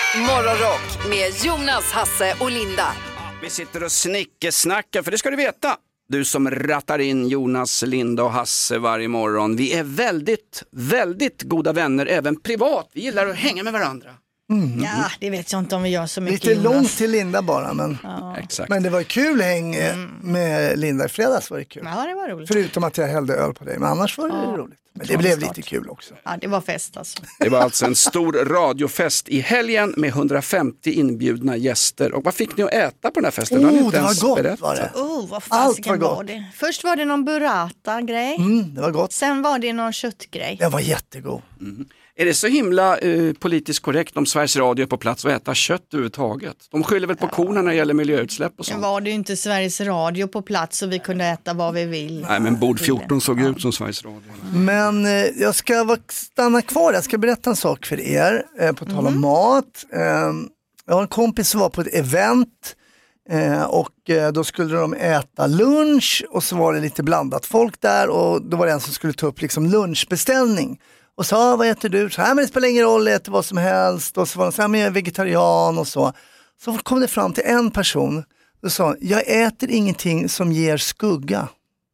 Morgonrock med Jonas, Hasse och Linda. Vi sitter och snickesnackar, för det ska du veta. Du som rattar in Jonas, Linda och Hasse varje morgon. Vi är väldigt, väldigt goda vänner även privat. Vi gillar att hänga med varandra. Mm. Ja, det vet jag inte om vi gör så mycket. Lite långt till Linda bara, men, Exakt. men det var kul häng med Linda i fredags, var det kul. Ja, det var roligt. Förutom att jag hällde öl på dig, men annars var det roligt. Men det blev lite kul också. Ja, det var fest alltså. Det var alltså en stor radiofest i helgen med 150 inbjudna gäster. Och vad fick ni att äta på den här festen? Det var gott, var det. Vad fasiken var det? Först var det någon burrata-grej. Det var gott. Sen var det någon köttgrej. Det var jättegod. Är det så himla politiskt korrekt om Sveriges Radio är på plats och äta kött överhuvudtaget? De skyller väl på korna när det gäller miljöutsläpp och sånt? Nu var det ju inte Sveriges Radio på plats så vi kunde äta vad vi vill. Nej, men bord 14 såg ut som Sveriges Radio. Men jag ska stanna kvar. Jag ska berätta en sak för er. På tal om mat. Jag har en kompis som var på ett event. Och då skulle de äta lunch. Och så var det lite blandat folk där. Och då var det en som skulle ta upp liksom lunchbeställning. Och sa, vad äter du? Så här, men det spelar ingen roll, jag äter vad som helst. Och så var de så här, men jag är vegetarian och så. Så kom det fram till en person. Och sa, jag äter ingenting som ger skugga.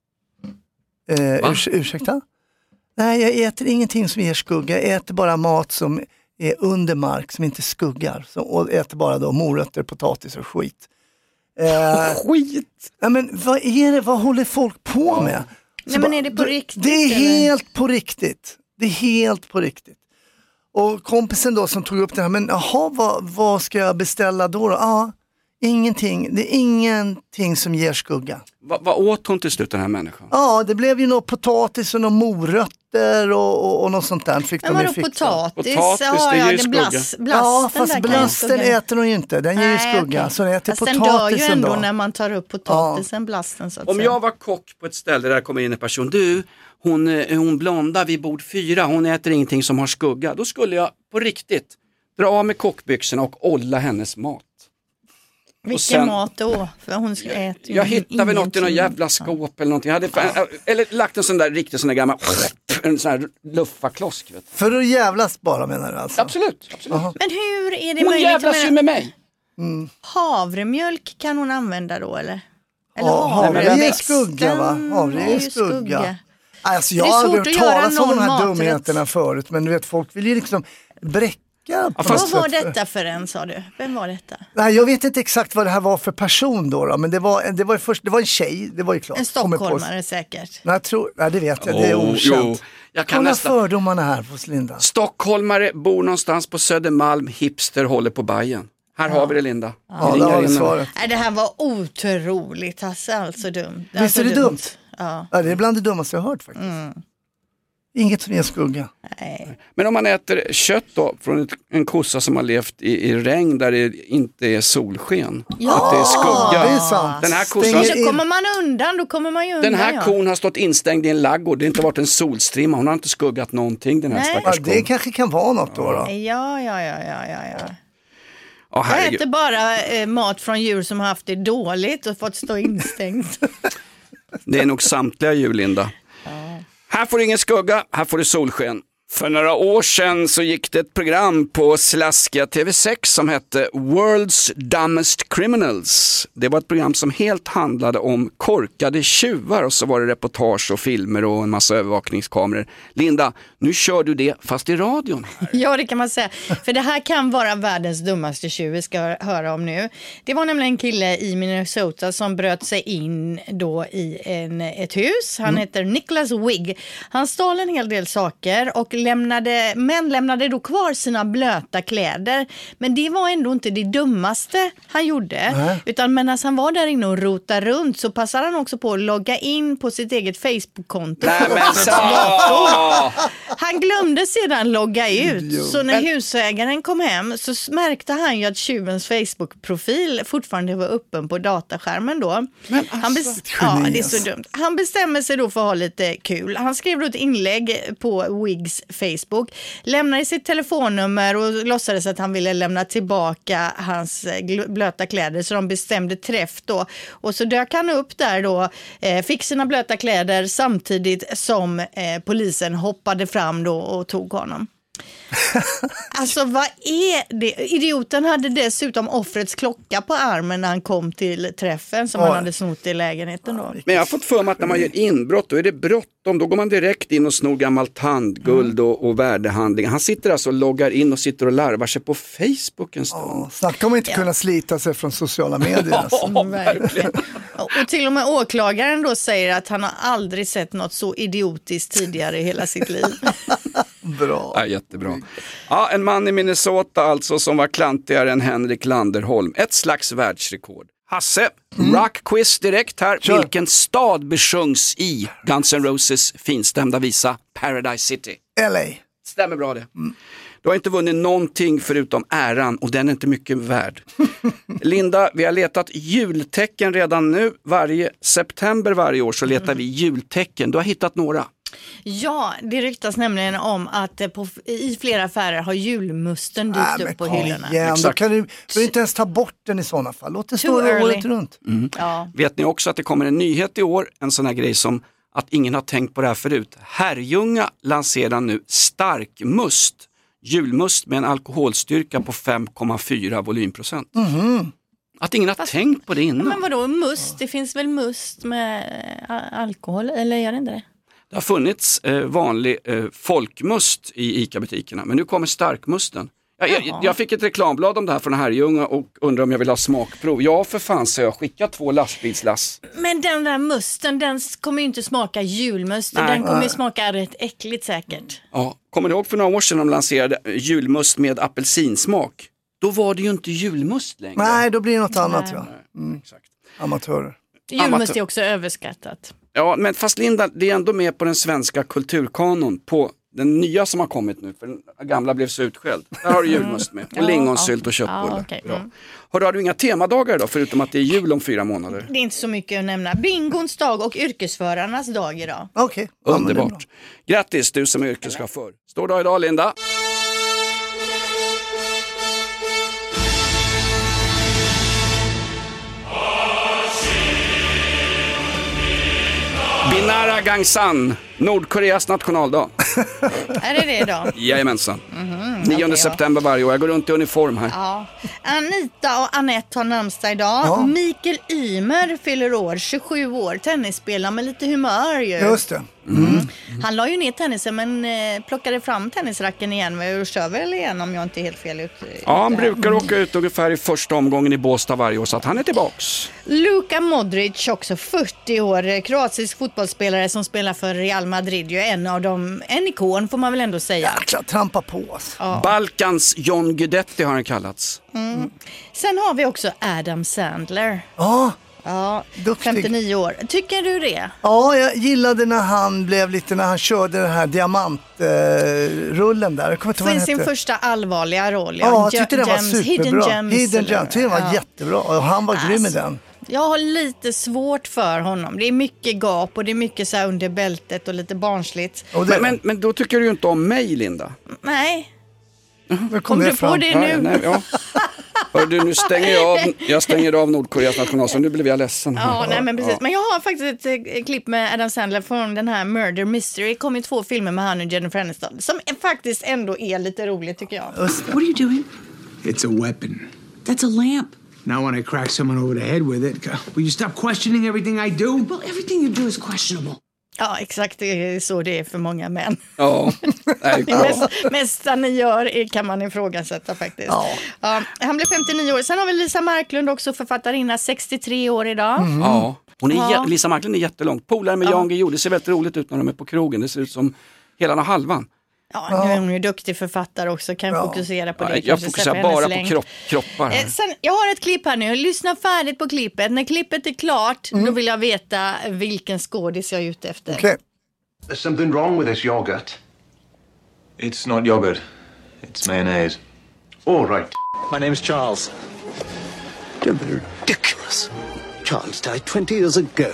Ursäkta? Nej, jag äter ingenting som ger skugga. Jag äter bara mat som är under mark, som inte skuggar. Och äter bara då morötter, potatis och skit. Skit! Ja, men vad är det? Vad håller folk på med? Nej, men är det på riktigt? Det är eller? helt på riktigt. Det är helt på riktigt. Och kompisen då som tog upp det här, men jaha, vad ska jag beställa då? Ja, ingenting. Det är ingenting som ger skugga. Vad åt hon till slut, den här människan? Ja, det blev ju något potatis och några morötter och något sånt där. Fick Men de vadå potatis? Potatis, det ger ju skugga. Blasten Ja, fast där blasten äter hon ju inte. Den ger ju skugga. Okay. Så den äter fast den dör ju potatisen ändå då. när man tar upp potatisen, blasten så att Om säga. jag var kock på ett ställe där kommer in en person, hon blonda vid bord 4, hon äter ingenting som har skugga. Då skulle jag på riktigt dra av med kockbyxorna och olla hennes mat. Vilken sen, mat då? För hon ska äta jag hittade väl något i någon jävla skåp eller någonting. Jag hade eller lagt en sån där riktigt sån där gammal en sån här luffarklosk. Vet du. För att jävlas bara, menar du alltså? Absolut. Men hur är det Hon möjligt? jävlas ju med mig. Havremjölk kan hon använda då eller? Havre är växten skugga, va? Havre är är ju skugga. Alltså, jag Det är har svårt aldrig att hört göra talas om de någon här maträtt. dumheterna förut. Men du vet, folk vill ju liksom bräcka på Vad något var sätt. detta för en, sa du? Vem var detta? Nej, jag vet inte exakt vad det här var för person då. Men det var en tjej, det var ju klart. En stockholmare säkert. Nej, det vet jag, det är okänt. Jag kan Kolla nästan. fördomarna här hos Linda. Stockholmare bor någonstans på Södermalm, hipster håller på Bajen. Här har vi det, Linda. Ja, det har vi svaret. Nej, det här var otroligt, Hasse, alltså dumt. Visst Alltså är det dumt? Ja. Ja, det är bland det dummaste jag har hört faktiskt. Inget som ger skugga. Nej. Men om man äter kött då från en kossa som har levt i regn där det inte är solsken, att det är skugga. Det är sant. Den här Stänger kossan, Så kommer man undan, då kommer man ju undan. den här kon har stått instängd i en laggård, det har inte varit en solstrimma, hon har inte skuggat någonting, den här Nej. Ja, stackars det kon. kanske kan vara något då. Ja. Ja, Jag herregud. äter bara mat från djur som har haft det dåligt och fått stå instängt. Det är nog samtliga djur, Linda. Här får du ingen skugga, här får du solsken. För några år sedan så gick det ett program på slaskiga TV6 som hette World's Dumbest Criminals. Det var ett program som helt handlade om korkade tjuvar och så var det reportage och filmer och en massa övervakningskameror. Linda, nu kör du det fast i radion. Ja, det kan man säga. För det här kan vara världens dummaste tjuv vi ska höra om nu. Det var nämligen en kille i Minnesota som bröt sig in då i ett hus. Han heter Nicholas Wigg. Han stal en hel del saker och lämnade då kvar sina blöta kläder. Men det var ändå inte det dummaste han gjorde. Utan medan han var där inne och rotade runt så passade han också på att logga in på sitt eget Facebook-konto. Han glömde sedan logga ut. Så när husägaren kom hem så märkte han ju att tjuvens Facebook-profil fortfarande var öppen på dataskärmen då. Ja, det är så dumt. Han bestämmer sig då för att ha lite kul. Han skrev då ett inlägg på Wiggs Facebook, lämnade sitt telefonnummer och låtsades att han ville lämna tillbaka hans blöta kläder, så de bestämde träff då. Och så dök han upp där då, fick sina blöta kläder samtidigt som polisen hoppade fram då och tog honom. Alltså vad är det? Idioten hade dessutom offrets klocka på armen när han kom till träffen som han hade snott i lägenheten då. Men jag har fått för mig att när man gör inbrott då är det bråttom. Då går man direkt in och snor gammalt tandguld och värdehandlingar. Han sitter alltså och loggar in och sitter och larvar sig på Facebook en stund. Snacka om att inte kunna slita sig från sociala medier. Alltså. Verkligen. Och till och med åklagaren då säger att han har aldrig sett något så idiotiskt tidigare i hela sitt liv. Bra. Ja, jättebra. Ja, en man i Minnesota alltså som var klantigare än Henrik Landerholm. Ett slags världsrekord. Hasse, rockquiz direkt här. Kör. Vilken stad besjungs i Guns N' Roses finstämda visa Paradise City? LA. Stämmer bra det. Du har inte vunnit någonting förutom äran och den är inte mycket värd. Linda, vi har letat jultecken redan nu. Varje september varje år så letar vi jultecken. Du har hittat några. Ja, det ryktas nämligen om att i flera affärer har julmusten dykt upp på hyllorna. Igen, då kan du inte ens ta bort den i sådana fall. Låt det stå året runt. Ja. Vet ni också att det kommer en nyhet i år? En sån här grej som att ingen har tänkt på det här förut. Herrljunga lanserar nu starkmust. Julmust med en alkoholstyrka på 5,4 volymprocent. Att ingen har tänkt på det innan. Men vadå must? Det finns väl must med alkohol, eller gör det inte det? Det har funnits vanlig folkmust i ICA-butikerna, men nu kommer starkmusten. Jag fick ett reklamblad om det här från Herrljunga och undrar om jag vill ha smakprov. Ja, för fan, så jag skickar 2 lastbilslass. Men den där musten, den kommer ju inte smaka julmust. Nej. Den kommer ju smaka rätt äckligt säkert. Ja, kommer ni ihåg för några år sedan de lanserade julmust med apelsinsmak? Då var det ju inte julmust längre. Nej, då blir det något annat. Ja. Exakt. Amatörer. Julmust är också överskattat. Ja, men fast Linda, det är ändå med på den svenska kulturkanon, på den nya som har kommit nu, för den gamla blev så utskälld. Där har du julmust med, och lingonsylt och köttbullar. Okay. Har du inga temadagar då, förutom att det är jul om 4 månader? Det är inte så mycket att nämna. Bingons dag och yrkesförarnas dag idag. Okej. Underbart. Grattis du som är yrkeschaufför. Stor dag idag, Linda. Binara Gangsan, Nordkoreas nationaldag. Är det idag? Jajamensan. 9 september varje år. Jag går runt i uniform här. Ja. Anita och Anette har namnsdag idag. Ja. Mikael Ymer fyller år, 27 år. Tennisspelare med lite humör ju. Just det. Han la ju ner tennisen men plockade fram tennisracken igen och kör väl igen om jag inte är helt fel ut. Ja, han brukar åka ut ungefär i första omgången i Båstad varje år, så att han är tillbaks. Luka Modric, också 40 år, kroatisk fotbollsspelare som spelar för Real Madrid. Ju en ikon får man väl ändå säga. Jäklar, trampa på oss. Ja. Balkans John Guidetti har han kallats. Sen har vi också Adam Sandler. Ja, Ja, 59 år. Tycker du det? ja, jag gillade när han körde den här diamantrullen där. Jag kommer inte ihåg vad För den sin hette. första allvarliga roll. Ja, jag tyckte den var Hidden superbra. Gems. Hidden Gems, den var jättebra. Och han var grym i den. Jag har lite svårt för honom. Det är mycket gap och det är mycket så här under bältet och lite barnsligt. Och det, Men då tycker du ju inte om mig, Linda. Nej, kom kom det du på fram. det nu? Nej, ja. Hör du, nu jag stänger av Nordkoreas nationalsång, nu blev jag ledsen. Ja, nej men precis. Men jag har faktiskt ett klipp med Adam Sandler från den här Murder Mystery. Det kom ju 2 filmer med han och Jennifer Aniston som faktiskt ändå är lite roligt tycker jag. What are you doing? It's a weapon. That's a lamp. Now when I crack someone over the head with it, will you stop questioning everything I do? Well, everything you do is questionable. Ja, exakt. Det är så det är för många män. Ja, nej, Det mesta ni gör kan man ifrågasätta faktiskt. Ja, han blev 59 år. Sen har vi Lisa Marklund också, författarinna, 63 år idag. Ja, hon är Lisa Marklund är jättelångt. Polare med Jan Guillou, det ser väldigt roligt ut när de är på krogen. Det ser ut som hela halvan. Ja, nu är hon ju duktig författare också, kan fokusera på det. Jag fokuserar bara på kroppar här. Sen, jag har ett klipp här nu, lyssna färdigt på klippet. När klippet är klart, då vill jag veta vilken skådis jag är ute efter. Okej. There's something wrong with this yogurt. It's not yogurt. It's mayonnaise. All right. My name's Charles. Ridiculous. Charles died 20 years ago.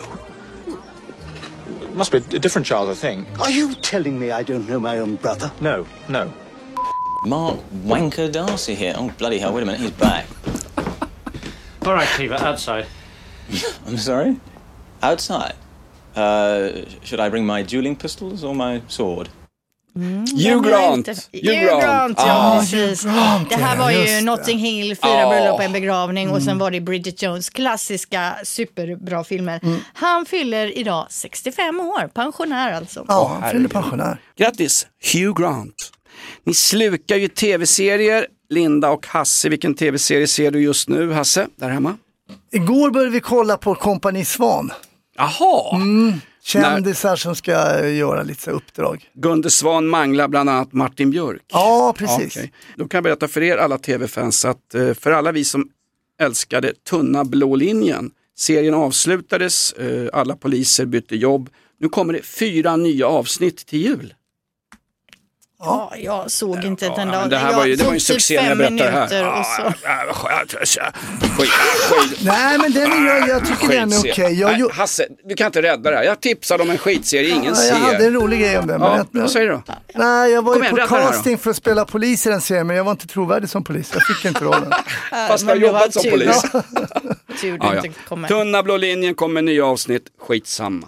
It must be a different Charles, I think. Are you telling me I don't know my own brother? No. Mark Wanker Darcy here. Oh, bloody hell, wait a minute, he's back. All right, Cleaver, outside. I'm sorry? Outside? Should I bring my dueling pistols or my sword? Hugh Grant. Hugh Grant, ja precis. Det här var ju Notting Hill, 4 bröllop, en begravning och sen var det Bridget Jones, klassiska superbra filmer. Han fyller idag 65 år, pensionär alltså. Ja, han fyller pensionär. Grattis, Hugh Grant. Ni slukar ju tv-serier, Linda och Hasse. Vilken tv-serie ser du just nu, Hasse, där hemma? Igår började vi kolla på Kompani Svan. Jaha. Kändisar som ska göra lite uppdrag. Gunde Svan manglar bland annat Martin Björk. Ja, precis. Okay. Då kan jag berätta för er alla tv-fans att för alla vi som älskade Tunna blå linjen, serien avslutades, alla poliser bytte jobb. Nu kommer det 4 nya avsnitt till jul. Ja, jag såg inte ett enda. Det här var ju en succé när jag berättade det här. Nej, men jag tycker den är okej. Hasse, du kan inte rädda det här. Jag tipsade om en skitserie ingen ser. Jag hade en rolig grej om det. Vad säger du? Nej, jag var ju på casting för att spela polis i den serien, men jag var inte trovärdig som polis. Jag fick inte rollen. Fast jag har jobbat som polis. Tunna blå linjen kommer nya avsnitt. Skitsamma.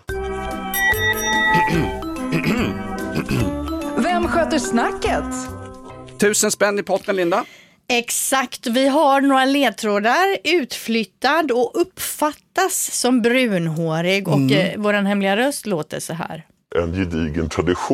Vem sköter snacket? 1000 spänn i potten, Linda. Exakt, vi har några ledtrådar. Utflyttad och uppfattas som brunhårig och våran hemliga röst låter så här. En gedigen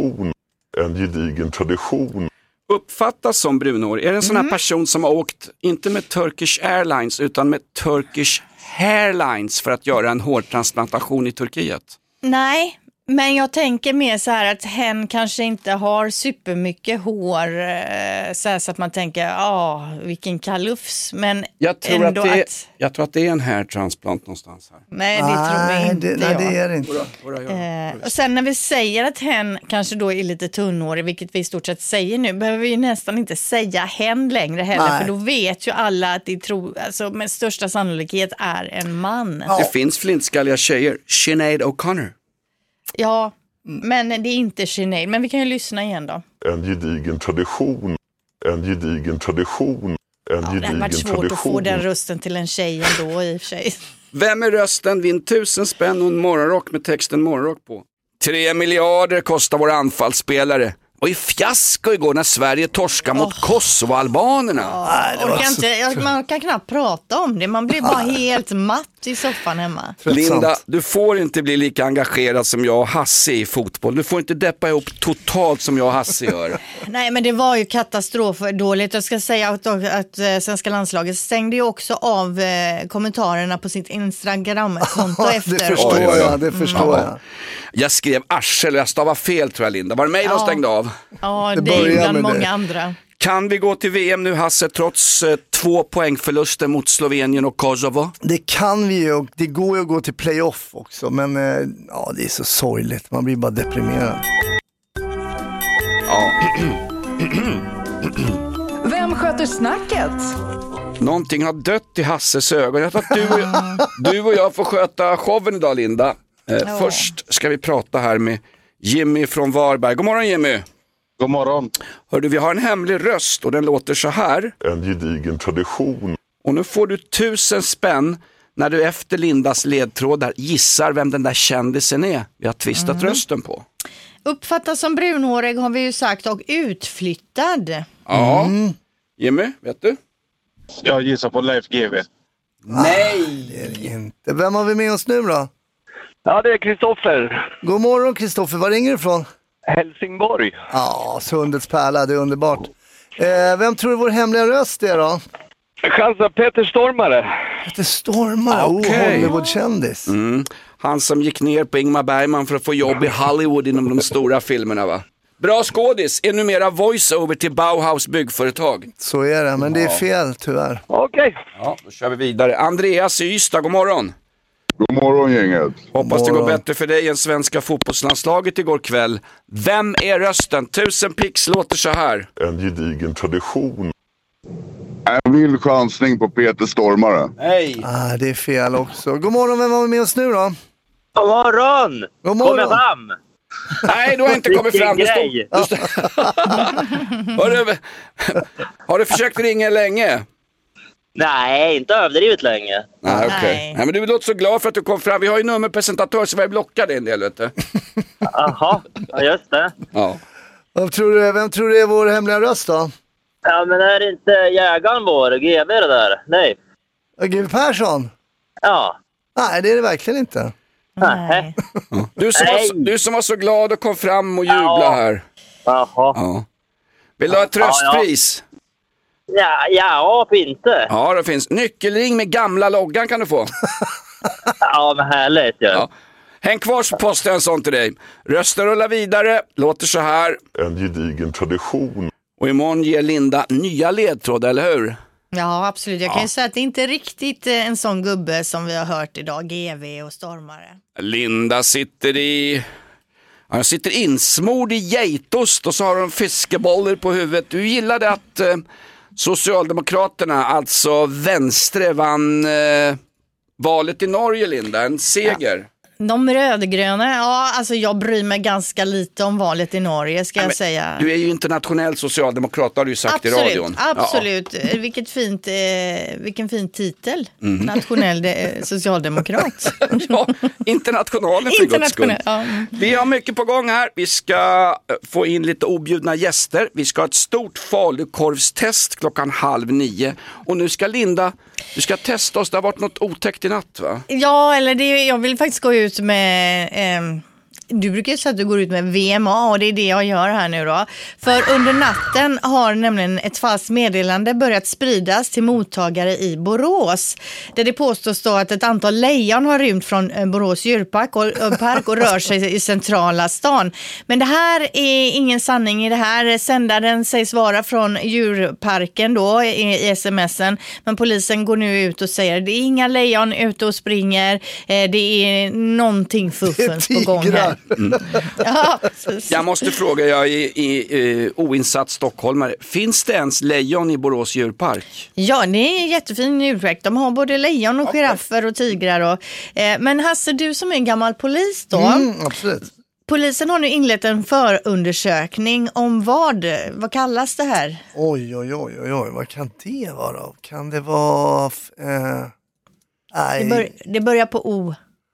tradition. Uppfattas som brunhårig. Är det en sån här person som har åkt, inte med Turkish Airlines utan med Turkish Hairlines för att göra en hårtransplantation i Turkiet? Nej. Men jag tänker mer så här att hen kanske inte har supermycket hår så att man tänker, vilken kalufs. Men jag tror att det är en hairtransplant någonstans här. Nej, det tror jag inte. Det är det inte. Och sen när vi säger att hen kanske då är lite tunnhårig, vilket vi i stort sett säger nu, behöver vi nästan inte säga hen längre heller. Nej. För då vet ju alla att det med största sannolikhet är en man. Ja. Det finns flintskalliga tjejer. Sinead O'Connor. Ja, men det är inte Sinead. Men vi kan ju lyssna igen då. En gedigen tradition. Det hade varit svårt att få den rösten till en tjej ändå i och för sig. Vem är rösten? Vinn 1000 spänn och en morgonrock med texten morgonrock på. 3 miljarder kostar våra anfallsspelare. Och i fiasko igår när Sverige torskar mot Kosovo-albanerna. Man kan knappt prata om det. Man blir bara helt matt i soffan hemma. Linda, du får inte bli lika engagerad som jag och Hasse i fotboll. Du får inte deppa ihop totalt som jag och Hasse gör. Nej, men det var ju katastrofdåligt. Jag ska säga att svenska landslaget stängde ju också av kommentarerna på sitt Instagram-konto efter. Det förstår jag. Jag skrev arsel och jag stavade fel, tror jag, Linda. Var det mig de stängde av? Ja, det är bland många andra. Kan vi gå till VM nu, Hasse, trots 2 poängförluster mot Slovenien och Kosovo? Det kan vi ju, och det går ju att gå till playoff också, men det är så sorgligt. Man blir bara deprimerad. Ja. Vem sköter snacket? Någonting har dött i Hasses ögon. Jag tror att du och jag får sköta showen idag, Linda. Först ska vi prata här med Jimmy från Varberg. God morgon, Jimmy. God morgon. Hördu, vi har en hemlig röst och den låter så här. En gedigen tradition. Och nu får du 1000 spänn när du efter Lindas ledtrådar gissar vem den där kändisen är. Vi har twistat rösten på. Uppfattas som brunhårig har vi ju sagt, och utflyttad. Ja. Jimmy, vet du? Jag gissar på Leif GW. Nej, det är det inte. Vem har vi med oss nu då? Ja, det är Kristoffer. God morgon, Kristoffer. Var ringer du ifrån? Helsingborg. Ja, Sundets pärla, det är underbart. Vem tror du vår hemliga röst är då? Chansa Peter Stormare. Peter Stormare, Hollywood-kändis. Han som gick ner på Ingmar Bergman för att få jobb i Hollywood inom de stora filmerna, va? Bra skådis, är numera voice-over till Bauhaus byggföretag. Så är det, men det är fel tyvärr. Okej. Ja, då kör vi vidare. Andreas i Ystad, god morgon. God morgon, gänget. Hoppas det går bättre för dig än svenska fotbollslandslaget igår kväll. Vem är rösten? 1000 pix låter så här. En gedigen tradition. En vild chansning på Peter Stormare. Nej. Det är fel också. God morgon, vem var med oss nu då? God morgon. God morgon. Kommer fram. Nej, du har inte kommit fram. Har du försökt ringa länge? Nej, inte överdrivet länge. Nej, okej. Nej, men du låter så glad för att du kom fram. Vi har ju nummerpresentatör så vi blockade en del, vet du. Jaha, ja, just det. Ja. Vem tror du är vår hemliga röst då? Ja, men är det inte jägaren vår, GV det där? Nej. GV Persson? Ja. Nej, det är det verkligen inte. Nej. Du som var så glad och kom fram och jubla här. Jaha. Ja. Vill du ha ett tröstpris? Ja, inte. Ja, det finns. Nyckelring med gamla loggan kan du få. Ja, men härligt. Ja. Häng kvar så postar jag en sån till dig. Röster rullar vidare, låter så här. En gedigen tradition. Och imorgon ger Linda nya ledtrådar, eller hur? Ja, absolut. Jag kan ju säga att det inte är riktigt en sån gubbe som vi har hört idag, GV och stormare. Linda sitter insmord i geitost och så har hon fiskebollar på huvudet. Du gillade att Socialdemokraterna, alltså Venstre, vann valet i Norge, Linda. En seger. De rödgröna, alltså jag bryr mig ganska lite om valet i Norge ska jag säga. Du är ju internationell socialdemokrat, har du sagt i radion. Absolut, vilken fin titel. Nationell socialdemokrat. Ja, internationalen för Guds skull. Ja. Vi har mycket på gång här. Vi ska få in lite objudna gäster. Vi ska ha ett stort falukorvstest 8:30. Och nu ska Linda, du ska testa oss. Det har varit något otäckt i natt, va? Ja, eller jag vill faktiskt gå ut med... Du brukar ju säga att du går ut med VMA och det är det jag gör här nu då. För under natten har nämligen ett falskt meddelande börjat spridas till mottagare i Borås. Där det påstås då att ett antal lejon har rymt från Borås djurpark och rör sig i centrala stan. Men det här är ingen sanning i det här. Sändaren sägs vara från djurparken då i sms'en. Men polisen går nu ut och säger det är inga lejon ute och springer. Det är någonting fuffens på gång här. Ja, jag måste fråga, jag är oinsatt stockholmare. Finns det ens lejon i Borås djurpark? Ja, det är en jättefin djurpark. De har både lejon och giraffer och tigrar. Men Hasse, du som är en gammal polis då. Absolut. Polisen har nu inlett en förundersökning om vad kallas det här? Oj, vad kan det vara? Kan det vara... Det börjar på O.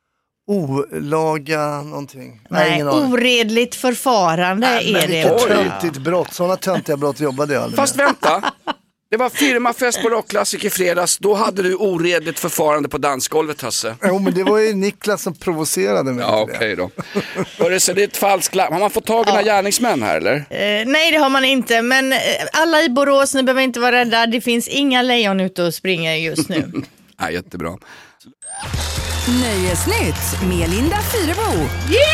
Olaga någonting. Nej, oredligt förfarande är det. Vilket töntigt brott. Sådana töntiga brott jobbade jag aldrig med. Fast vänta. Det var firmafest på Rockklassik i fredags. Då hade du oredligt förfarande på dansgolvet, Hasse. Jo, men det var ju Niklas som provocerade mig. Ja, okej då. Så det är ett falskt larm. Har man fått tag i några gärningsmän här, eller? Nej, det har man inte. Men alla i Borås, ni behöver inte vara rädda. Det finns inga lejon ute och springer just nu. Ja, jättebra. Nöjesnytt med Linda Fyrebo.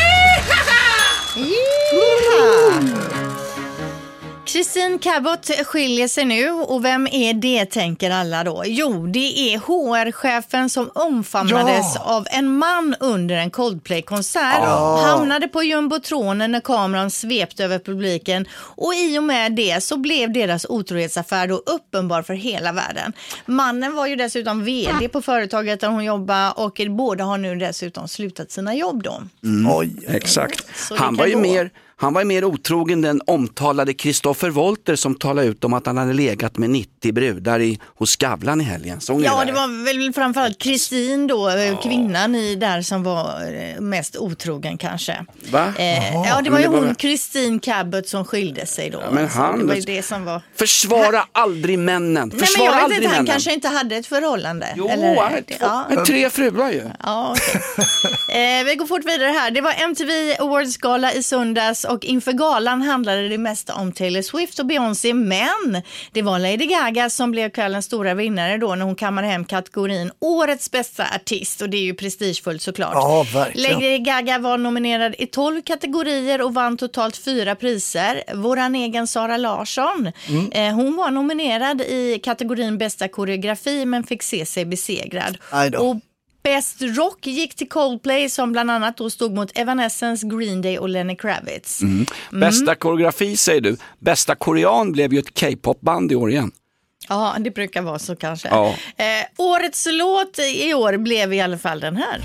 Christine Cabot skiljer sig nu och vem är det, tänker alla då? Jo, det är HR-chefen som omfamnades av en man under en Coldplay-konsert. Hamnade på jumbotronen när kameran svepte över publiken och i och med det så blev deras otrohetsaffär då uppenbar för hela världen. Mannen var ju dessutom vd på företaget där hon jobbar och båda har nu dessutom slutat sina jobb då. Oj, exakt. Han var ju mer otrogen den omtalade Kristoffer Wolter som talade ut om att han hade legat med 90 brudar hos Skavlan i helgen. Ja, det var väl framförallt Kristin då, kvinnan i där som var mest otrogen kanske. Va? Ja, det var ju hon, Christine Cabot, som skilde sig då. Ja, men det var ju det som var... Försvara aldrig männen. Nej, men jag vet inte, han kanske inte hade ett förhållande. Jo, eller... 3 fruar ju. Ja, okay. Vi går fort vidare här. Det var MTV Awards-gala i söndags och inför galan handlade det mesta om Taylor Swift och Beyoncé, men det var Lady Gaga som blev kvällens stora vinnare då när hon kammade hem kategorin Årets bästa artist, och det är ju prestigefullt såklart. Ja, verkligen. Lady Gaga var nominerad i 12 kategorier och vann totalt 4 priser. Våran egen Sara Larsson, hon var nominerad i kategorin bästa koreografi men fick se sig besegrad. Och Best Rock gick till Coldplay som bland annat då stod mot Evanescence, Green Day och Lenny Kravitz. Bästa koreografi säger du. Bästa korean blev ju ett K-pop-band i år igen. Ja, det brukar vara så kanske. Ja. Årets låt i år blev i alla fall den här.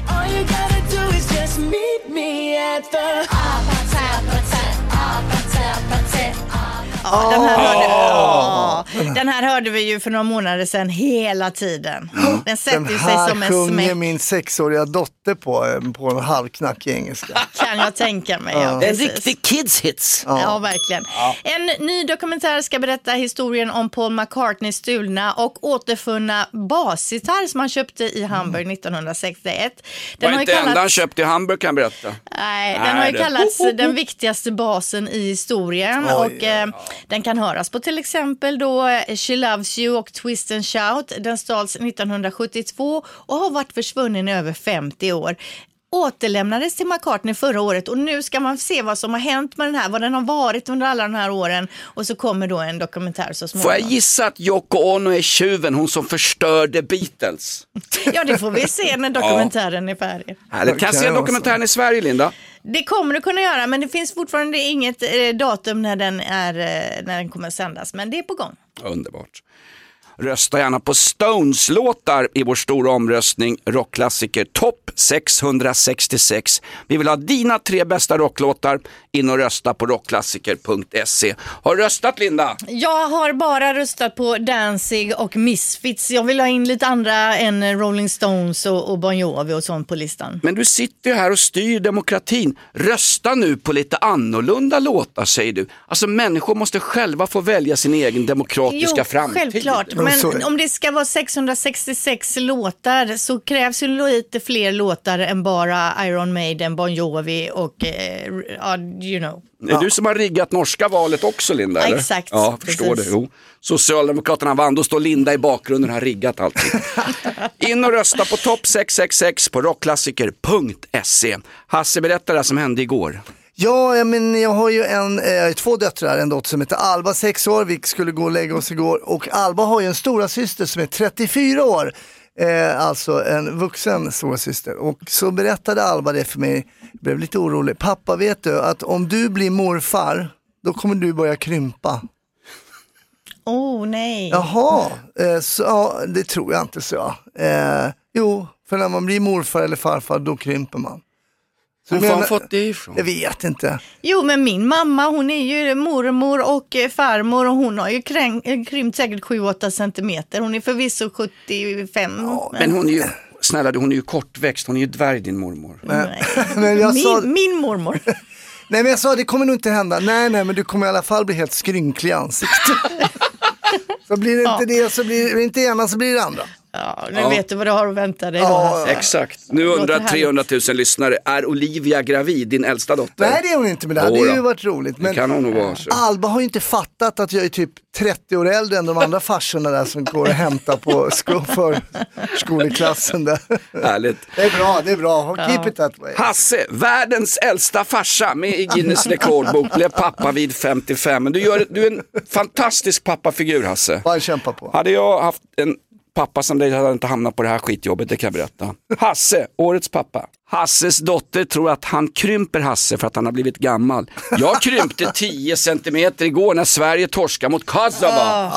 Den här hörde vi ju för några månader sedan hela tiden. Den sätter sig som en sjunger smäck. min 6-åriga dotter på en halvknackig engelska. Kan jag tänka mig. Ja, en riktig kids hits. Ja, verkligen. En ny dokumentär ska berätta historien om Paul McCartneys stulna och återfunna basgitarr som han köpte i Hamburg 1961. Den var inte enda han köpte i Hamburg, kan berätta. Nej, den har ju kallats den viktigaste basen i historien. Den kan höras på till exempel då She Loves You och Twist and Shout. Den stals 1972 och har varit försvunnen i över 50 år. Återlämnades till McCartney förra året och nu ska man se vad som har hänt med den här, vad den har varit under alla de här åren, och så kommer då en dokumentär så småningom. Får jag gissa att Yoko Ono är tjuven, hon som förstörde Beatles? Ja, det får vi se när dokumentären är färdig. Härligt. Kan jag se dokumentären i Sverige, Linda? Det kommer du kunna göra, men det finns fortfarande inget datum när den kommer sändas, men det är på gång. Underbart. Rösta gärna på Stones-låtar i vår stora omröstning rockklassiker topp 666. Vi vill ha dina 3 bästa rocklåtar. In och rösta på rockklassiker.se. Har du röstat, Linda? Jag har bara röstat på Danzig och Misfits. Jag vill ha in lite andra än Rolling Stones och Bon Jovi och sånt på listan. Men du sitter ju här och styr demokratin. Rösta nu på lite annorlunda låtar, säger du. Alltså människor måste själva få välja sin egen demokratiska framtid. Självklart. Men om det ska vara 666 låtar så krävs ju lite fler låtar än bara Iron Maiden, Bon Jovi och you know. Det är du som har riggat norska valet också, Linda, eller? Exakt. Ja, förstår det. Jo. Socialdemokraterna vann, då står Linda i bakgrunden och har riggat allting. In och rösta på topp 666 på rockklassiker.se. Hasse, berättar det som hände igår. Ja, men jag har ju 2 döttrar, en dotter som heter Alba, 6 år, vi skulle gå och lägga oss igår, och Alba har ju en stora syster som är 34 år, alltså en vuxen stora syster, och så berättade Alba det för mig, jag blev lite orolig. Pappa, vet du att om du blir morfar, då kommer du börja krympa. Nej. Jaha, så, ja, det tror jag inte så. Jo, för när man blir morfar eller farfar, då krymper man. Var har han fått det ifrån? Jag vet inte. Jo, men min mamma, hon är ju mormor och farmor, och hon har ju krympt säkert 7-8 centimeter. Hon är förvisso 75. Ja, men hon är ju, snälla, hon är ju kortväxt, hon är ju dvärg, din mormor. Men jag sa... min mormor. Nej, men jag sa, det kommer nog inte hända. Nej, men du kommer i alla fall bli helt skrynklig i ansiktet. Så blir det inte det, så blir det inte ena, så blir det andra. Ja, nu vet du vad du har att vänta dig då. Exakt. Nu undrar 300 000 lyssnare, är Olivia gravid, din äldsta dotter? Nej, det är hon inte, med det hade ju varit roligt. Men det kan hon nog vara så. Alba har ju inte fattat att jag är typ 30 år äldre än de andra farsorna där som går och hämtar på skolklassen där. Härligt. Det är bra. Keep it that way. Hasse, världens äldsta farsa med i Guinness rekordbok, blev pappa vid 55. Men du är en fantastisk pappafigur, Hasse. Bara kämpa på. Hade jag haft en pappa som dig hade inte hamnat på det här skitjobbet, det kan jag berätta. Hasse, årets pappa. Hasses dotter tror att han krymper Hasse för att han har blivit gammal. Jag krympte 10 centimeter igår när Sverige torskade mot Kosovo.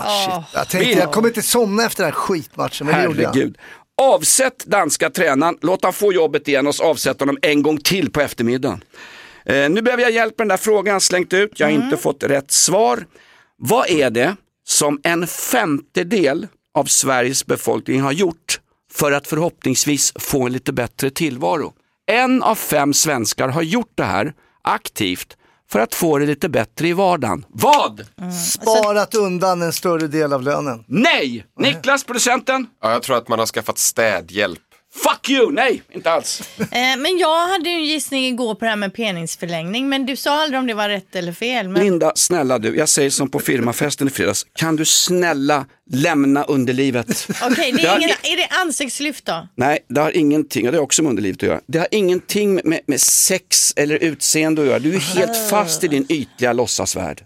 Jag kommer inte somna efter den här skitmatchen, men det gjorde jag. Herregud. Avsätt danska tränaren, låt han få jobbet igen och avsätta honom en gång till på eftermiddagen. Nu behöver jag hjälp med den där frågan jag slängt ut. Jag har inte fått rätt svar. Vad är det som 1/5 av Sveriges befolkning har gjort för att förhoppningsvis få en lite bättre tillvaro? 1 av 5 svenskar har gjort det här aktivt för att få det lite bättre i vardagen. Vad? Sparat undan en större del av lönen. Nej! Niklas, producenten? Ja, jag tror att man har skaffat städhjälp. Fuck you! Nej, inte alls. Men jag hade ju en gissning igår på det här med peningsförlängning, men du sa aldrig om det var rätt eller fel. Men... Linda, snälla du, jag säger som på firmafesten i fredags. Kan du snälla lämna underlivet? Okej, är det ansiktslyft då? Nej, det har ingenting, och det har också med underlivet att göra. Det har ingenting med sex eller utseende att göra. Du är helt fast i din ytliga låtsasvärld.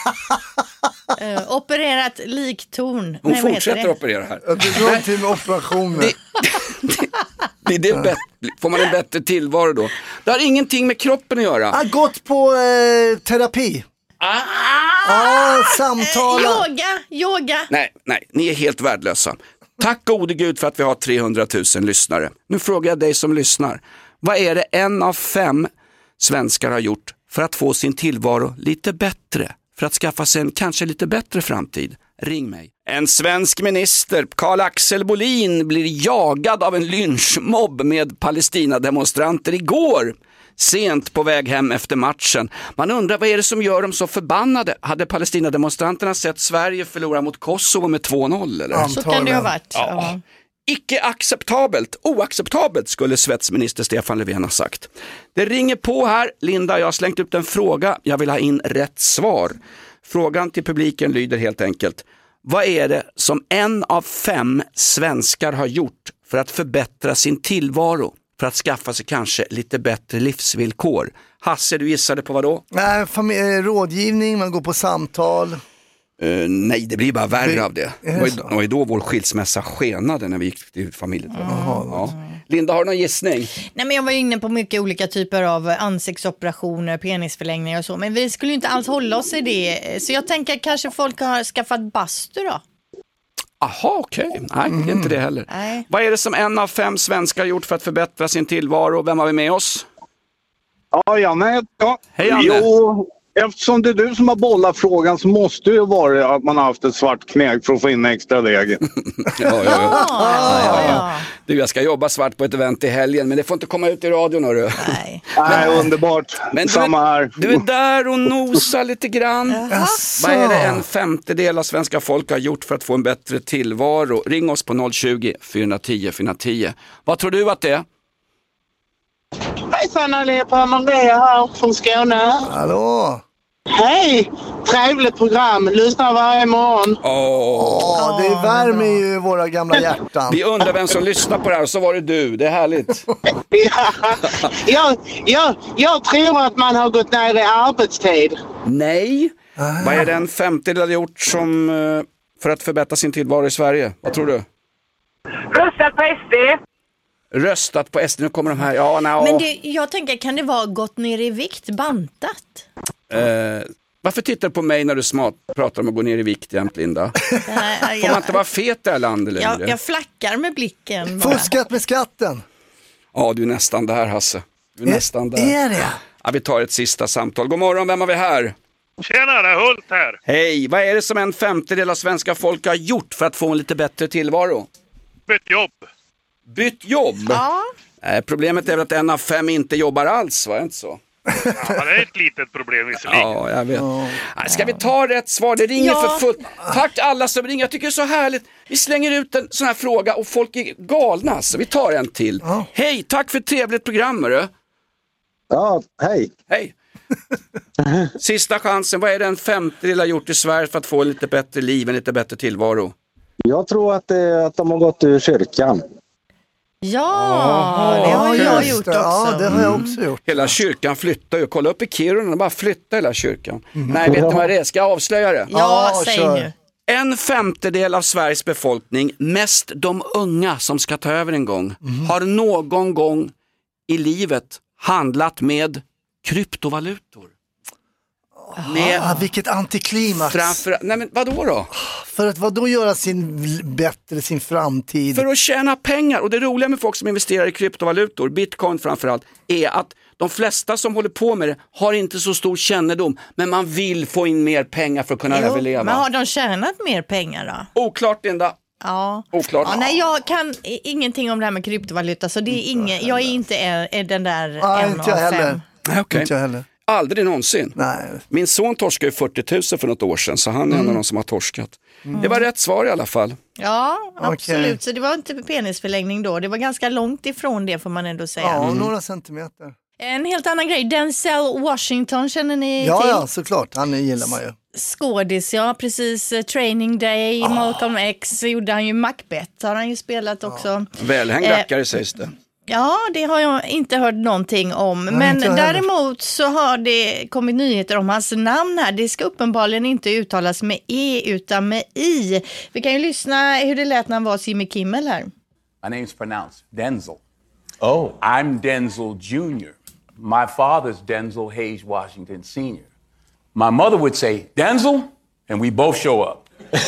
Opererat liktorn. Hon fortsätter operera här. Det går till med operationer. Får man en bättre tillvaro då? Det har ingenting med kroppen att göra. Jag har gått på terapi. Samtala. Yoga. Nej, ni är helt värdelösa. Tack gode Gud för att vi har 300 000 lyssnare. Nu frågar jag dig som lyssnar. Vad är det 1 av 5 svenskar har gjort för att få sin tillvaro lite bättre? för att skaffa sig en kanske lite bättre framtid? Ring mig. En svensk minister, Carl-Axel Bolin, blir jagad av en lynchmobb med Palestina-demonstranter igår. Sent på väg hem efter matchen. Man undrar, vad är det som gör dem så förbannade? Hade Palestina-demonstranterna sett Sverige förlora mot Kosovo med 2-0? Eller? Så kan det ha varit. Ja. Icke acceptabelt, oacceptabelt skulle svetsminister Stefan Löfven ha sagt. Det ringer på här. Linda, jag har slängt upp en fråga. Jag vill ha in rätt svar. Frågan till publiken lyder helt enkelt: vad är det som 1 av 5 svenskar har gjort för att förbättra sin tillvaro? För att skaffa sig kanske lite bättre livsvillkor. Hasse, du gissade på vad då? Rådgivning, man går på samtal. Nej, det blir bara värre av det. Det var ju då vår skilsmässa skenade när vi gick till familjen. Ja. Linda, har du någon gissning? Nej, men jag var inne på mycket olika typer av ansiktsoperationer, penisförlängningar och så. Men vi skulle inte alls hålla oss i det. Så jag tänker kanske folk har skaffat bastu då. Aha, okej. Nej, det är inte det heller. Nej. Vad är det som 1 av 5 svenskar har gjort för att förbättra sin tillvaro? Vem har vi med oss? Ja, Janne. Ja. Hej, Janne. Jo, eftersom det är du som har bollat frågan så måste det ju vara att man har haft ett svart knäck för att få in extra degen. Ja. Du, jag ska jobba svart på ett event i helgen, men det får inte komma ut i radion, hörru. Nej, underbart. Men samma här. Du är där och nosar lite grann. Vad är det 1/5 av svenska folk har gjort för att få en bättre tillvaro? Ring oss på 020 410 410. Vad tror du att det är? Hejsan allihopa, Maria här från Skåne. Hallå! Hej! Trevligt program, lyssnar varje morgon. Det värmer ju våra gamla hjärtan. Vi undrar vem som lyssnar på det här, och så var det du, det är härligt. Jag tror att man har gått ner i arbetstid. Nej, vad är det 1/5 har gjort som, för att förbättra sin tillvaro i Sverige? Vad tror du? Röstat på SD. Röstat på SD, nu kommer de här. Men jag tänker, kan det vara gått ner i vikt, bantat? Varför tittar du på mig när du pratar om att gå ner i vikt jämt, Linda? Får man inte vara fet där landet längre? Jag flackar med blicken. Fuskat med skatten. Ja, du är nästan där, Hasse. Du är nästan där. Är det? Ja, vi tar ett sista samtal. God morgon, vem har vi här? Tjena, det är Hult här. Hej, vad är det som 1/5 av svenska folk har gjort för att få en lite bättre tillvaro? Bytt jobb. Bytt jobb? Ja. Problemet är väl att 1 av 5 inte jobbar alls, var det inte så? Ja, det är ett litet problem visserligen. Ja, jag vet. Ska vi ta rätt svar? Det ringer för fullt. Tack alla som ringer. Jag tycker det är så härligt. Vi slänger ut en sån här fråga och folk är galna. Så vi tar en till. Hej, tack för ett trevligt program, du. Ja, hej. Hej. Sista chansen. Vad är det 1/5 har gjort i Sverige för att få en lite bättre liv, en lite bättre tillvaro? Jag tror att de har gått ur kyrkan. Ja, det har jag gjort också. Ja, det har jag också gjort. Hela kyrkan flyttar ju. Kolla upp i Kiruna och bara flytta hela kyrkan. Nej, vet du vad det är? Ska jag avslöja det? Ja, säg nu. 1/5 av Sveriges befolkning, mest de unga som ska ta över en gång, har någon gång i livet handlat med kryptovalutor. Vilket antiklimax. Nej, men vadå då? För att vadå göra sin framtid? För att tjäna pengar. Och det roliga med folk som investerar i kryptovalutor, bitcoin framförallt, är att de flesta som håller på med det har inte så stor kännedom, men man vill få in mer pengar för att kunna överleva. Men har de tjänat mer pengar då? Oklart, Linda. Ja. Oklart. Ja, nej, jag kan ingenting om det här med kryptovaluta, så det är jag är inte den där en inte jag av 5. heller. Okay. Inte jag heller. Aldrig någonsin. Nej. Min son torskade 40 000 för något år sedan, så han är en av de som har torskat. Det var rätt svar i alla fall. Ja, absolut. Så det var inte penisförlängning då. Det var ganska långt ifrån det, får man ändå säga. Ja, några centimeter. En helt annan grej. Denzel Washington, känner ni till? Ja, såklart. Han gillar man ju. Skådis, ja, precis. Training Day, Malcolm X, gjorde han ju Macbeth. Har han ju spelat också. Välhängd rackare sägs det. Ja, det har jag inte hört någonting om. Men däremot så har det kommit nyheter om hans namn här. Det ska uppenbarligen inte uttalas med E utan med I. Vi kan ju lyssna hur det lät när han var Jimmy Kimmel här. My name's pronounced Denzel. Oh. I'm Denzel Jr. My father's Denzel Hayes Washington Sr. My mother would say, Denzel, and we both show up.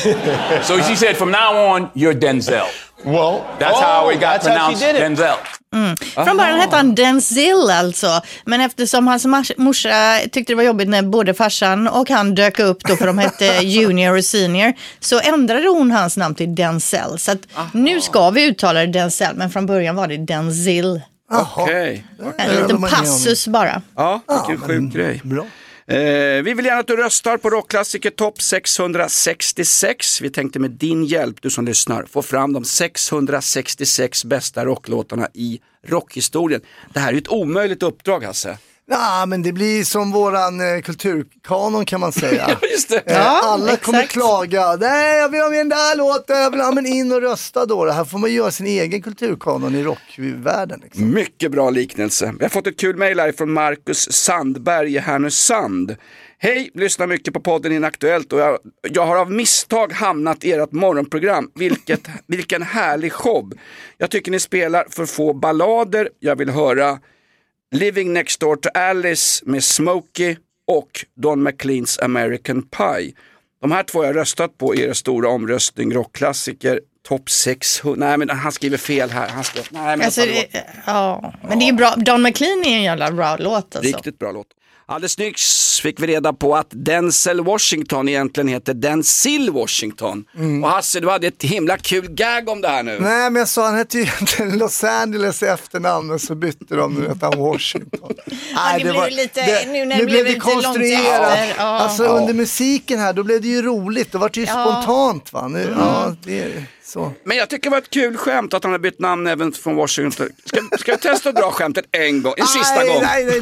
So she said, from now on, you're Denzel. Well, that's how we got pronounced Denzel. Från början hette han Denzil alltså, men eftersom hans morsa tyckte det var jobbigt när både farsan och han dök upp då, för de hette Junior och Senior, så ändrade hon hans namn till Denzel. Så att nu ska vi uttala det Denzel, men från början var det Denzil. Okej. En liten passus bara. Ja, vilken sjuk grej. Bra. Vi vill gärna att du röstar på Rockklassiker topp 666. Vi tänkte med din hjälp, du som lyssnar, få fram de 666 bästa rocklåtarna i rockhistorien. Det här är ju ett omöjligt uppdrag, Hasse. Ja, men det blir som våran kulturkanon kan man säga. Ja, just det. Alla kommer klaga. Nej, jag vill ha med den där låten. Men in och rösta då. Det här får man göra sin egen kulturkanon i rockvärlden. Liksom. Mycket bra liknelse. Vi har fått ett kul mejl här från Marcus Sandberg i Härnösand. Hej, lyssnar mycket på podden Inaktuellt och jag har av misstag hamnat i ert morgonprogram. Vilken härlig show. Jag tycker ni spelar för få ballader. Jag vill höra Living Next Door to Alice med Smokey och Don McLeans American Pie. De här två har jag röstat på i er stora omröstning rockklassiker topp 600. Nej, men han skriver fel här. Han skriver, nej, men alltså, men det är bra. Don McLean är en jävla bra låt alltså. Riktigt bra låt. Alldeles nyss fick vi reda på att Denzel Washington egentligen heter Denzil Washington. Och Hasse, du hade ett himla kul gag om det här nu. Nej, men jag sa han hette ju egentligen Los Angeles efternamn och så bytte de nu att han Washington. Nej, det blev lite, nu blev det konstruerat. Alltså under musiken här, då blev det ju roligt. Då var det ju spontant, va? Nu, det är så. Men jag tycker det var ett kul skämt att han har bytt namn även från Washington. Ska vi testa att dra skämtet en sista gång? Nej.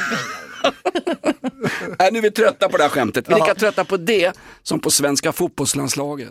Nej, nu är vi trötta på det här skämtet. Vi är lika trötta på det som på svenska fotbollslandslaget.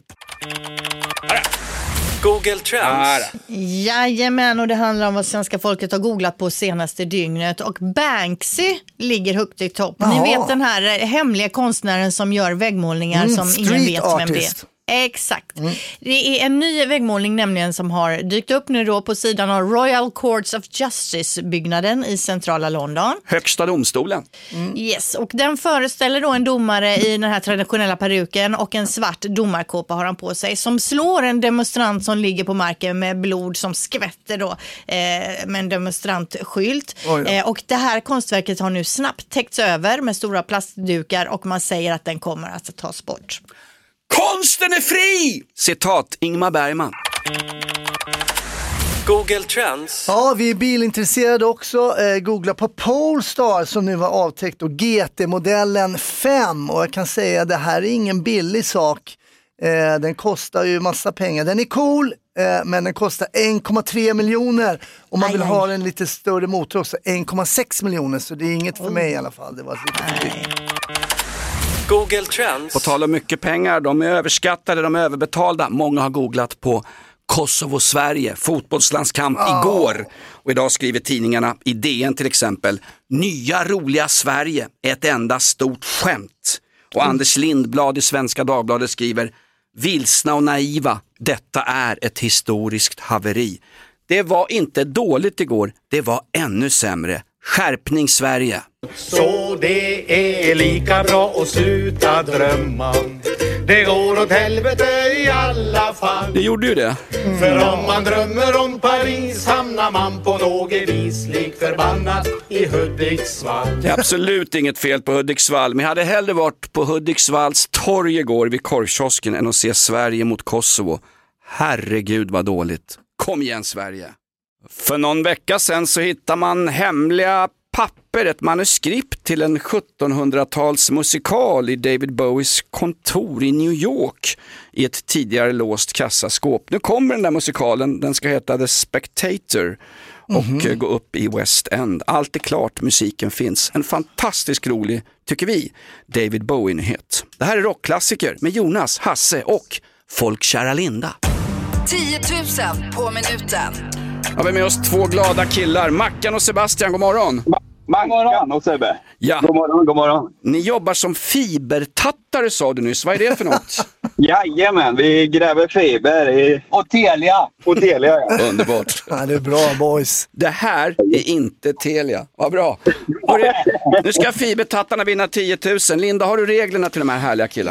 Google Trends. Jajamän, och det handlar om vad svenska folket har googlat på senaste dygnet. Och Banksy ligger högt i topp. Ni vet den här hemliga konstnären som gör väggmålningar som ingen vet vem det är. Exakt. Det är en ny väggmålning nämligen som har dykt upp nu då på sidan av Royal Courts of Justice-byggnaden i centrala London. Högsta domstolen. Yes, och den föreställer då en domare i den här traditionella peruken och en svart domarkåpa har han på sig som slår en demonstrant som ligger på marken med blod som skvätter då med en demonstrantskylt. Och det här konstverket har nu snabbt täckts över med stora plastdukar och man säger att den kommer att tas bort. Konsten är fri! Citat Ingmar Bergman. Google Trends. Ja, vi är bilintresserade också. Googla på Polestar som nu var avtäckt och GT-modellen 5. Och jag kan säga att det här är ingen billig sak. Den kostar ju massa pengar. Den är cool, men den kostar 1,3 miljoner. Om man vill ha en lite större motor också, 1,6 miljoner. Så det är inget för mig i alla fall. Det var lite Google Trends. På tal om mycket pengar, de är överskattade, de är överbetalda. Många har googlat på Kosovo-Sverige, fotbollslandskamp igår. Och idag skriver tidningarna, i DN till exempel, nya roliga Sverige är ett enda stort skämt. Och Anders Lindblad i Svenska Dagbladet skriver, vilsna och naiva, detta är ett historiskt haveri. Det var inte dåligt igår, det var ännu sämre. Skärpning Sverige. Så det är lika bra att sluta drömma. Det går åt helvete i alla fall. Det gjorde ju det. För om man drömmer om Paris hamnar man på något vis lik förbannat i Hudiksvall. Det är absolut inget fel på Hudiksvall. Men jag hade hellre varit på Hudiksvalls torg igår vid korvkiosken än att se Sverige mot Kosovo. Herregud vad dåligt. Kom igen Sverige. För någon vecka sedan så hittar man hemliga papper, ett manuskript till en 1700-tals musikal i David Bowies kontor i New York i ett tidigare låst kassaskåp. Nu kommer den där musikalen, den ska heta The Spectator och gå upp i West End. Allt är klart, musiken finns. En fantastiskt rolig, tycker vi, David Bowie-nyhet. Det här är rockklassiker med Jonas, Hasse och folkkära Linda. 10 000 på minuten. Har vi med oss två glada killar, Mackan och Sebastian, god morgon. Mackan och Sebbe. Ja. God morgon. Ni jobbar som fibertattare sa du nyss, vad är det för något? Jajamän, vi gräver fiber och Telia. Ja. Underbart. Ja, det är bra boys. Det här är inte Telia, vad bra. Nu ska fibertattarna vinna 10 000. Linda, har du reglerna till de här härliga killarna?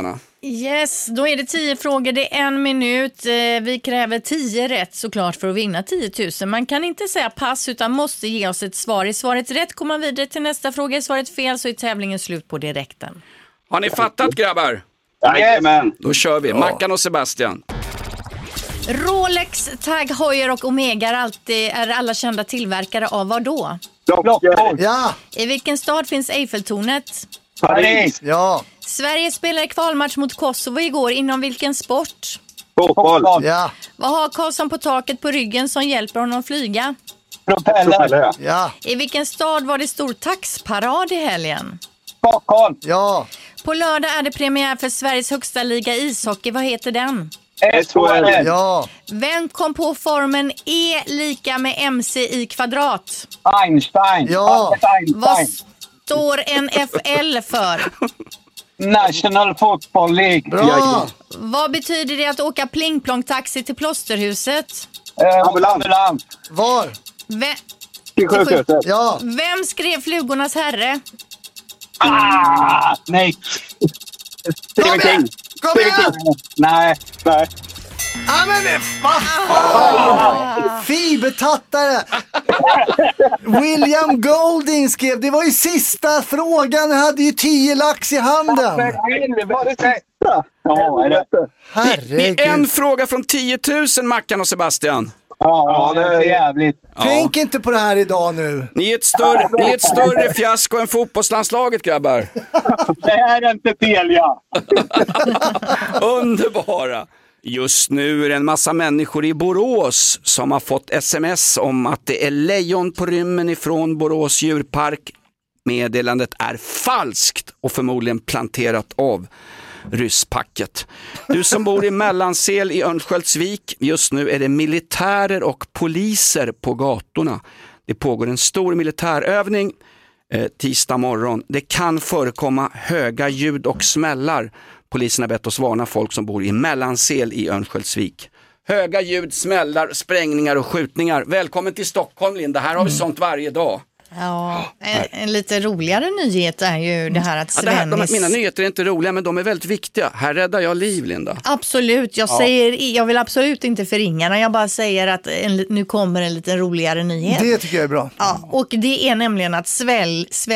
Yes, då är det 10 frågor, det är 1 minut. Vi kräver 10 rätt såklart för att vinna 10 000. Man kan inte säga pass utan måste ge oss ett svar. Är svaret rätt kommer man vidare till nästa fråga. Är svaret fel så är tävlingen slut på direkten. Har ni fattat, grabbar? Jajamän. Då kör vi. Mackan och Sebastian. Rolex, Tag Heuer och Omega är alla kända tillverkare av vad då? Klockor. Ja. I vilken stad finns Eiffeltornet? Paris. Ja. Sverige spelar i kvalmatch mot Kosovo igår. Inom vilken sport? Fotboll. Ja. Vad har Karlsson på taket på ryggen som hjälper honom flyga? Propeller. Ja. I vilken stad var det stor taxparad i helgen? Stockholm. Ja. På lördag är det premiär för Sveriges högsta liga ishockey. Vad heter den? SHL. Ja. Vem kom på formeln E lika med MC i kvadrat? Einstein. Ja. Vad står NFL för? National Football League. Bra. Vad betyder det att åka plingplong-taxi till plåsterhuset? Ambulans. Var? Till sjukhuset. Ja. Vem skrev Flugornas herre? Nej. Kom igen. Kom igen. Nej. Ja, men fibertattare. William Golding skrev, det var ju sista frågan, jag hade ju 10 lax i handen. Herregud. En fråga från 10 000, Mackan och Sebastian. Ja, det är jävligt. Tänk inte på det här idag nu. Ni är ett större fiasko än fotbollslandslaget, grabbar. Det här är inte Telia. Underbara. Just nu är det en massa människor i Borås som har fått sms om att det är lejon på rymmen ifrån Borås djurpark. Meddelandet är falskt och förmodligen planterat av rysspacket. Du som bor i Mellansel i Örnsköldsvik, just nu är det militärer och poliser på gatorna. Det pågår en stor militärövning tisdag morgon. Det kan förekomma höga ljud och smällar. Polisen har bett oss varna folk som bor i Mellansel i Örnsköldsvik. Höga ljud, smällar, sprängningar och skjutningar. Välkommen till Stockholm, Linda. Här har vi sånt varje dag. Ja, en lite roligare nyhet är ju det här att Svennis... Mina nyheter är inte roliga, men de är väldigt viktiga. Här räddar jag liv, Linda. Absolut, jag vill absolut inte förringa. Jag bara säger att nu kommer en lite roligare nyhet. Det tycker jag är bra. Ja, och det är nämligen att Svellis.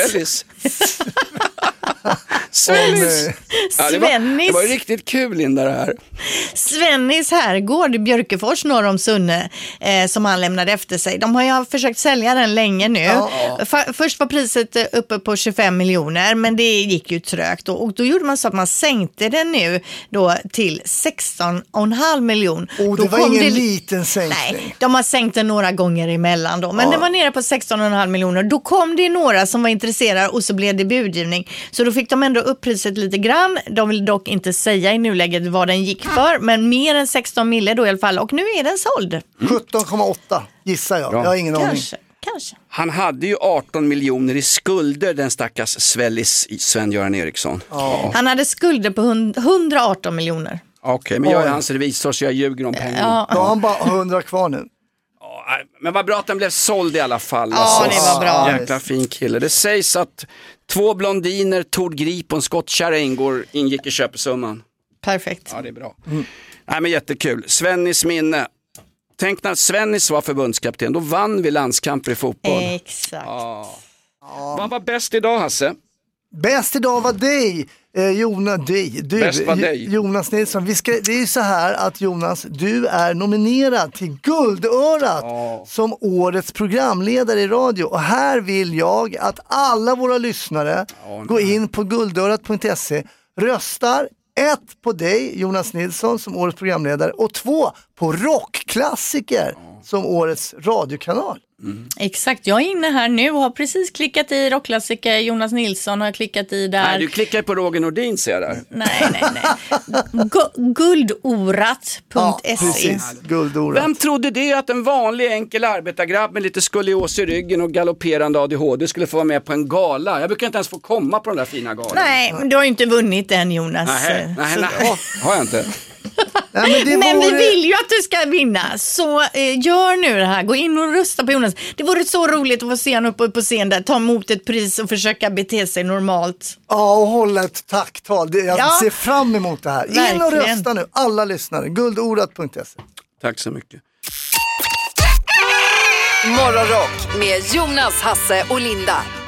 Ja, det var ju riktigt kul, Linda, det här. Svennis herrgård i Björkefors norr om Sunne som han lämnade efter sig. De har ju försökt sälja den länge nu. Först var priset uppe på 25 miljoner, men det gick ju trögt. Och då gjorde man så att man sänkte den nu då till 16,5 miljoner. Det var ingen liten sänkning. Nej, de har sänkt den några gånger emellan då. Men det var nere på 16,5 miljoner. Då kom det några som var intresserade och så blev det budgivning. Så då fick de ändå upp priset lite grann. De vill dock inte säga i nuläget vad den gick för, men mer än 16 mille då i alla fall. Och nu är den såld. 17,8 gissar jag. Jag har ingen aning. Kanske. Han hade ju 18 miljoner i skulder, den stackars Svellis Sven-Göran Eriksson. Han hade skulder på 118 miljoner. Okej, men jag är hans revisor så jag ljuger om pengarna. Då har han bara 100 kvar nu. Men vad bra att den blev såld i alla fall. Ja, det var bra. Jäkla fin kille. Det sägs att 2 blondiner, Tord Grip och en skottkärra ingick i köpesumman. Perfekt. Ja, det är bra. Nej, men jättekul. Svennis minne. Tänk när Svennis var förbundskapten, då vann vi landskamper i fotboll. Exakt. Vad var bäst idag, Hasse? Bäst idag var dig, Jonas Nilsson. Det är ju så här att Jonas, du är nominerad till Guldörat som årets programledare i radio. Och här vill jag att alla våra lyssnare går in på guldörat.se, röstar 1 på dig, Jonas Nilsson, som årets programledare och 2 på rockklassiker som årets radiokanal. Exakt, jag är inne här nu och har precis klickat i rockklassiker. Jonas Nilsson har klickat i där. Nej, du klickar på Roger Nordin, ser jag där. Nej. Guldorat.se. Guldorat. Vem trodde det att en vanlig enkel arbetargrabb med lite skolios i ryggen och galopperande ADHD skulle få vara med på en gala? Jag brukar inte ens få komma på den där fina galan. Nej, men du har ju inte vunnit än, Jonas. Nej, har jag inte. Men vi vill ju att du ska vinna. Så gör nu det här. Gå in och rösta på Jonas. Det vore så roligt att få se honom uppe på scen där. Ta emot ett pris och försöka bete sig normalt. Ja, och hålla ett tacktal. Jag ser fram emot det här. Verkligen. In och rösta nu, alla lyssnare. Guldorat.se. Tack så mycket. Morgonrock med Jonas, Hasse och Linda.